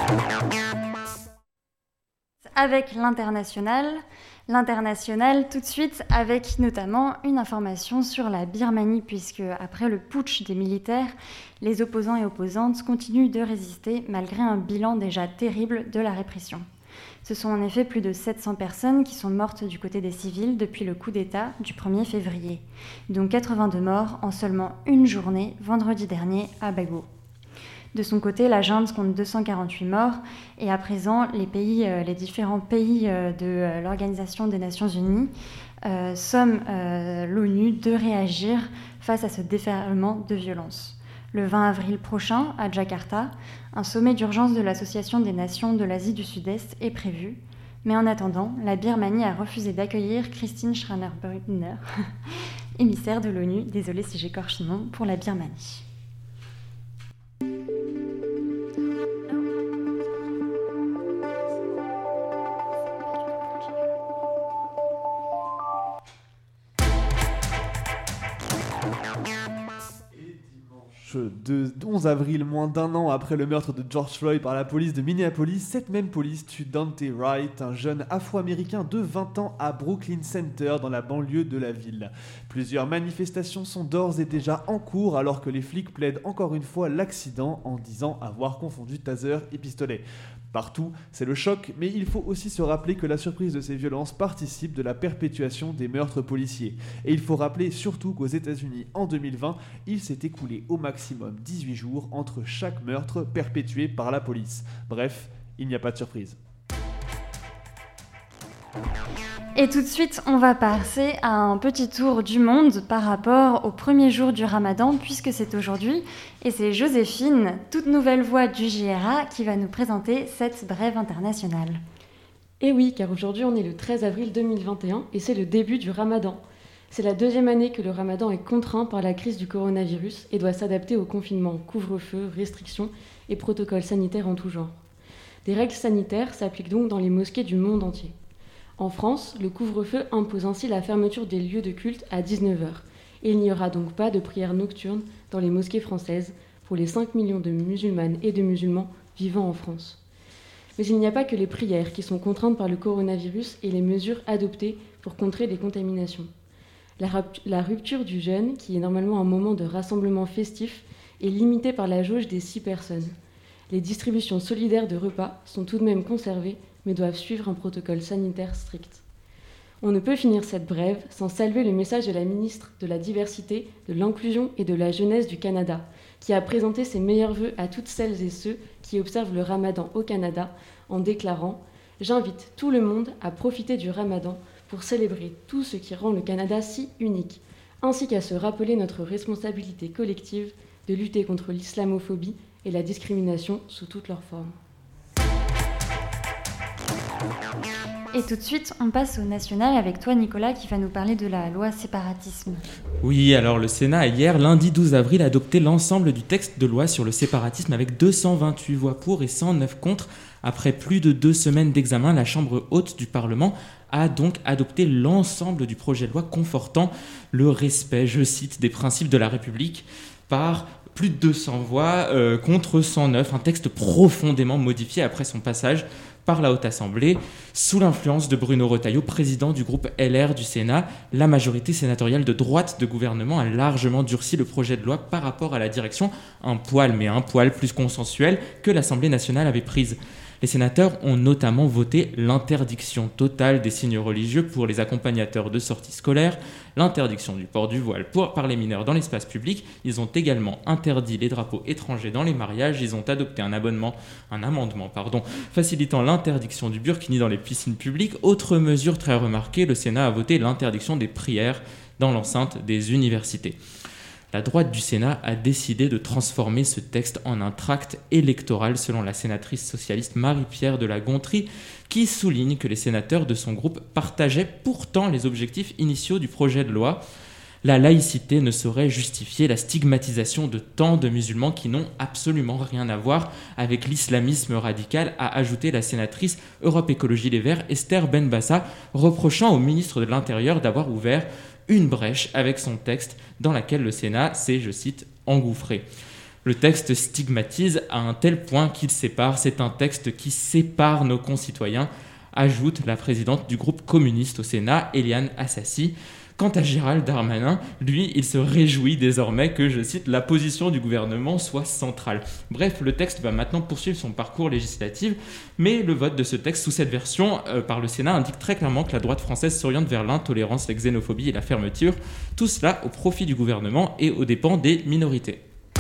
Avec l'international tout de suite avec notamment une information sur la Birmanie puisque après le putsch des militaires, les opposants et opposantes continuent de résister malgré un bilan déjà terrible de la répression. Ce sont en effet plus de 700 personnes qui sont mortes du côté des civils depuis le coup d'État du 1er février, dont 82 morts en seulement une journée, vendredi dernier, à Bago. De son côté, la junte compte 248 morts et à présent, les différents pays de l'Organisation des Nations Unies somment l'ONU de réagir face à ce déferlement de violence. Le 20 avril prochain, à Jakarta, un sommet d'urgence de l'Association des Nations de l'Asie du Sud-Est est prévu. Mais en attendant, la Birmanie a refusé d'accueillir Christine Schraner-Burgener, émissaire de l'ONU, désolée si j'écorche son nom, pour la Birmanie. De 11 avril, moins d'un an après le meurtre de George Floyd par la police de Minneapolis, cette même police tue Dante Wright, un jeune afro-américain de 20 ans à Brooklyn Center, dans la banlieue de la ville. Plusieurs manifestations sont d'ores et déjà en cours alors que les flics plaident encore une fois l'accident en disant avoir confondu taser et pistolet. Partout, c'est le choc, mais il faut aussi se rappeler que la surprise de ces violences participe de la perpétuation des meurtres policiers. Et il faut rappeler surtout qu'aux États-Unis, en 2020, il s'est écoulé au maximum 18 jours entre chaque meurtre perpétué par la police. Bref, il n'y a pas de surprise. Et tout de suite, on va passer à un petit tour du monde par rapport au premier jour du Ramadan, puisque c'est aujourd'hui, et c'est Joséphine, toute nouvelle voix du JRA, qui va nous présenter cette brève internationale. Et oui, car aujourd'hui on est le 13 avril 2021, et c'est le début du Ramadan. C'est la deuxième année que le Ramadan est contraint par la crise du coronavirus et doit s'adapter au confinement, couvre-feu, restrictions et protocoles sanitaires en tout genre. Des règles sanitaires s'appliquent donc dans les mosquées du monde entier. En France, le couvre-feu impose ainsi la fermeture des lieux de culte à 19h. Et il n'y aura donc pas de prières nocturnes dans les mosquées françaises pour les 5 millions de musulmanes et de musulmans vivant en France. Mais il n'y a pas que les prières qui sont contraintes par le coronavirus et les mesures adoptées pour contrer les contaminations. La rupture du jeûne, qui est normalement un moment de rassemblement festif, est limitée par la jauge des 6 personnes. Les distributions solidaires de repas sont tout de même conservées, mais doivent suivre un protocole sanitaire strict. On ne peut finir cette brève sans saluer le message de la ministre de la Diversité, de l'Inclusion et de la Jeunesse du Canada, qui a présenté ses meilleurs vœux à toutes celles et ceux qui observent le Ramadan au Canada en déclarant « J'invite tout le monde à profiter du Ramadan pour célébrer tout ce qui rend le Canada si unique, ainsi qu'à se rappeler notre responsabilité collective de lutter contre l'islamophobie et la discrimination sous toutes leurs formes. » Et tout de suite, on passe au national avec toi, Nicolas, qui va nous parler de la loi séparatisme. Oui, alors le Sénat a hier, lundi 12 avril, adopté l'ensemble du texte de loi sur le séparatisme avec 228 voix pour et 109 contre. Après plus de 2 semaines d'examen, la Chambre haute du Parlement a donc adopté l'ensemble du projet de loi confortant le respect, je cite, des principes de la République par plus de 200 voix contre 109, un texte profondément modifié après son passage par la Haute Assemblée. Sous l'influence de Bruno Retailleau, président du groupe LR du Sénat, la majorité sénatoriale de droite de gouvernement a largement durci le projet de loi par rapport à la direction, un poil plus consensuelle, que l'Assemblée nationale avait prise. Les sénateurs ont notamment voté l'interdiction totale des signes religieux pour les accompagnateurs de sorties scolaires, l'interdiction du port du voile par les mineurs dans l'espace public. Ils ont également interdit les drapeaux étrangers dans les mariages. Ils ont adopté un amendement facilitant l'interdiction du burkini dans les piscines publiques. Autre mesure très remarquée, le Sénat a voté l'interdiction des prières dans l'enceinte des universités. La droite du Sénat a décidé de transformer ce texte en un tract électoral, selon la sénatrice socialiste Marie-Pierre de la Gontrie, qui souligne que les sénateurs de son groupe partageaient pourtant les objectifs initiaux du projet de loi. La laïcité ne saurait justifier la stigmatisation de tant de musulmans qui n'ont absolument rien à voir avec l'islamisme radical, a ajouté la sénatrice Europe Écologie Les Verts Esther Benbassa, reprochant au ministre de l'Intérieur d'avoir ouvert une brèche avec son texte dans laquelle le Sénat s'est, je cite, engouffré. Le texte stigmatise à un tel point qu'il sépare. C'est un texte qui sépare nos concitoyens, ajoute la présidente du groupe communiste au Sénat, Éliane Assassi. Quant à Gérald Darmanin, lui, il se réjouit désormais que, je cite, la position du gouvernement soit centrale. Bref, le texte va maintenant poursuivre son parcours législatif, mais le vote de ce texte sous cette version par le Sénat indique très clairement que la droite française s'oriente vers l'intolérance, la xénophobie et la fermeture, tout cela au profit du gouvernement et aux dépens des minorités.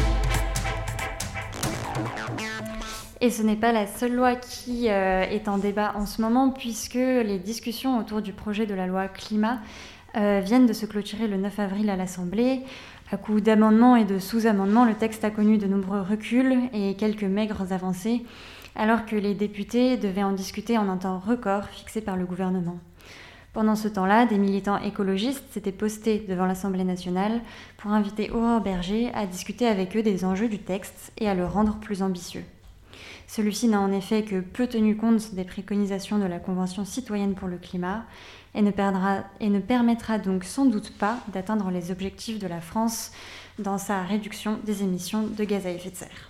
Et ce n'est pas la seule loi qui est en débat en ce moment, puisque les discussions autour du projet de la loi climat viennent de se clôturer le 9 avril à l'Assemblée. À coup d'amendements et de sous-amendements, le texte a connu de nombreux reculs et quelques maigres avancées, alors que les députés devaient en discuter en un temps record fixé par le gouvernement. Pendant ce temps-là, des militants écologistes s'étaient postés devant l'Assemblée nationale pour inviter Aurore Bergé à discuter avec eux des enjeux du texte et à le rendre plus ambitieux. Celui-ci n'a en effet que peu tenu compte des préconisations de la Convention citoyenne pour le climat et ne permettra donc sans doute pas d'atteindre les objectifs de la France dans sa réduction des émissions de gaz à effet de serre.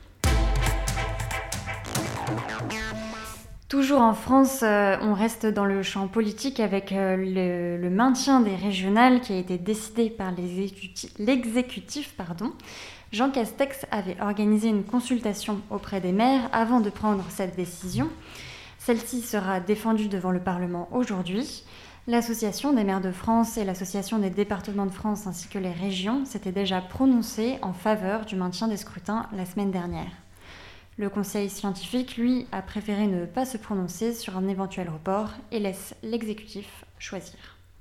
Toujours en France, on reste dans le champ politique avec le maintien des régionales qui a été décidé par l'exécutif. Jean Castex avait organisé une consultation auprès des maires avant de prendre cette décision. Celle-ci sera défendue devant le Parlement aujourd'hui. L'Association des maires de France et l'Association des départements de France ainsi que les régions s'étaient déjà prononcées en faveur du maintien des scrutins la semaine dernière. Le Conseil scientifique, lui, a préféré ne pas se prononcer sur un éventuel report et laisse l'exécutif choisir.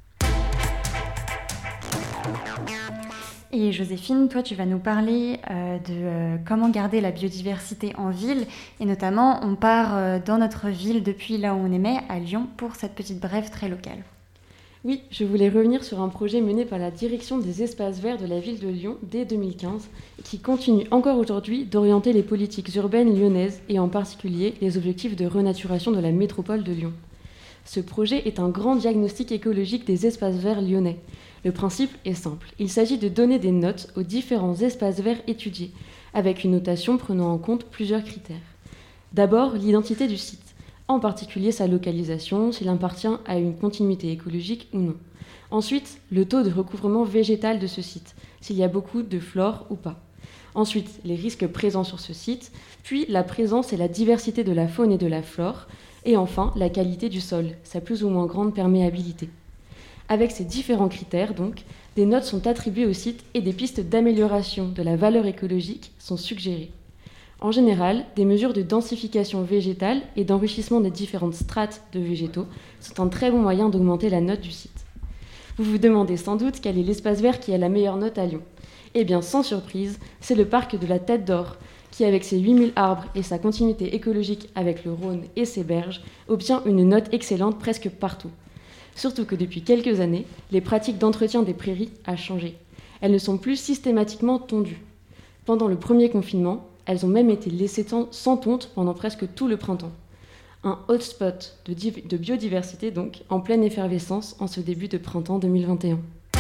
Et Joséphine, toi tu vas nous parler de comment garder la biodiversité en ville, et notamment on part dans notre ville depuis là où on aimait, à Lyon, pour cette petite brève très locale. Oui, je voulais revenir sur un projet mené par la direction des espaces verts de la ville de Lyon dès 2015, et qui continue encore aujourd'hui d'orienter les politiques urbaines lyonnaises, et en particulier les objectifs de renaturation de la métropole de Lyon. Ce projet est un grand diagnostic écologique des espaces verts lyonnais. Le principe est simple. Il s'agit de donner des notes aux différents espaces verts étudiés, avec une notation prenant en compte plusieurs critères. D'abord, l'identité du site, en particulier sa localisation, s'il appartient à une continuité écologique ou non. Ensuite, le taux de recouvrement végétal de ce site, s'il y a beaucoup de flore ou pas. Ensuite, les risques présents sur ce site, puis la présence et la diversité de la faune et de la flore, et enfin, la qualité du sol, sa plus ou moins grande perméabilité. Avec ces différents critères, donc, des notes sont attribuées au site et des pistes d'amélioration de la valeur écologique sont suggérées. En général, des mesures de densification végétale et d'enrichissement des différentes strates de végétaux sont un très bon moyen d'augmenter la note du site. Vous vous demandez sans doute quel est l'espace vert qui a la meilleure note à Lyon. Eh bien, sans surprise, c'est le parc de la Tête d'Or, qui, avec ses 8000 arbres et sa continuité écologique avec le Rhône et ses berges, obtient une note excellente presque partout. Surtout que depuis quelques années, les pratiques d'entretien des prairies ont changé. Elles ne sont plus systématiquement tondues. Pendant le premier confinement, elles ont même été laissées sans tonte pendant presque tout le printemps. Un hotspot de biodiversité donc, en pleine effervescence en ce début de printemps 2021.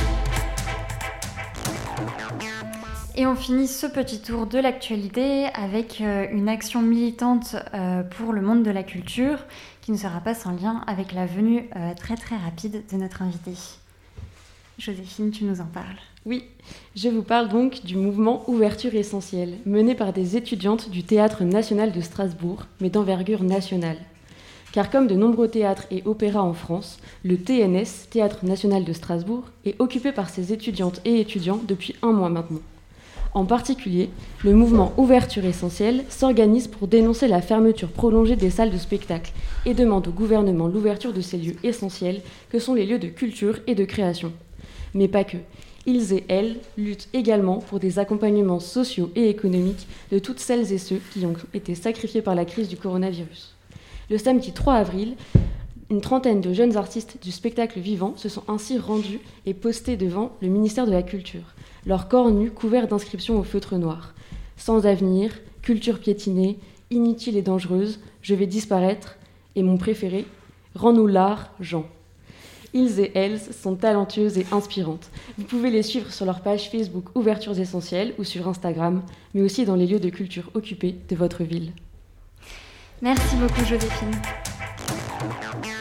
Et on finit ce petit tour de l'actualité avec une action militante pour le monde de la culture qui ne sera pas sans lien avec la venue très très rapide de notre invité. Joséphine, tu nous en parles. Oui, je vous parle donc du mouvement Ouverture Essentielle, mené par des étudiantes du Théâtre national de Strasbourg, mais d'envergure nationale. Car comme de nombreux théâtres et opéras en France, le TNS, Théâtre national de Strasbourg, est occupé par ses étudiantes et étudiants depuis 1 mois maintenant. En particulier, le mouvement Ouverture Essentielle s'organise pour dénoncer la fermeture prolongée des salles de spectacle et demande au gouvernement l'ouverture de ces lieux essentiels que sont les lieux de culture et de création. Mais pas que. Ils et elles luttent également pour des accompagnements sociaux et économiques de toutes celles et ceux qui ont été sacrifiés par la crise du coronavirus. Le samedi 3 avril, une trentaine de jeunes artistes du spectacle vivant se sont ainsi rendus et postés devant le ministère de la Culture, leurs corps nus couverts d'inscriptions au feutre noir. Sans avenir, culture piétinée, inutile et dangereuse, je vais disparaître, et mon préféré, rends-nous l'art, Jean. Ils et elles sont talentueuses et inspirantes. Vous pouvez les suivre sur leur page Facebook Ouvertures Essentielles ou sur Instagram, mais aussi dans les lieux de culture occupés de votre ville. Merci beaucoup Joséphine.